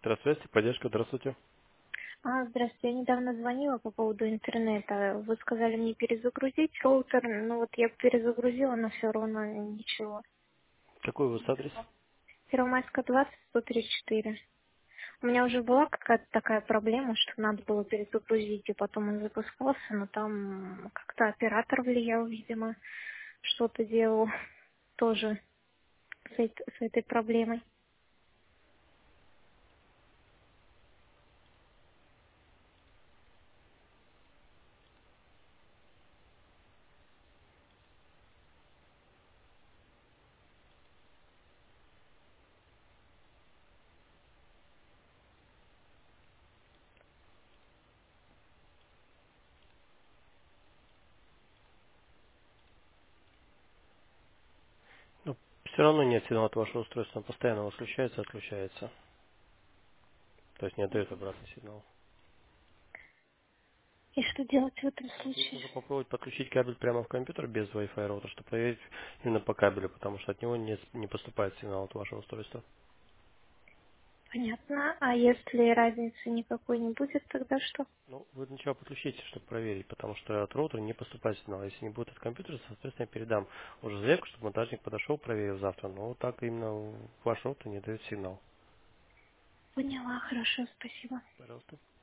Здравствуйте, поддержка, здравствуйте. Здравствуйте, я недавно звонила по поводу интернета. Вы сказали мне перезагрузить роутер, но вот я перезагрузила, но все равно ничего. Какой у вас адрес? Первомайская 20, 134. У меня уже была какая-то такая проблема, что надо было перезагрузить, и потом он запускался, но там как-то оператор влиял, видимо, что-то делал тоже с этой проблемой. Ну, все равно нет сигнала от вашего устройства, он постоянно включается, отключается. То есть не отдает обратный сигнал. И что делать в этом Здесь случае? нужно попробовать подключить кабель прямо в компьютер без Wi-Fi роутера, чтобы проверить именно по кабелю, потому что от него не поступает сигнал от вашего устройства. Понятно. А если разницы никакой не будет, тогда что? Ну, вы сначала подключите, чтобы проверить, потому что от роутера не поступает сигнал. Если не будет от компьютера, соответственно, я передам уже заявку, чтобы монтажник подошел, проверил завтра. Но вот так именно ваш роутер не дает сигнал. Поняла, хорошо, спасибо. Пожалуйста.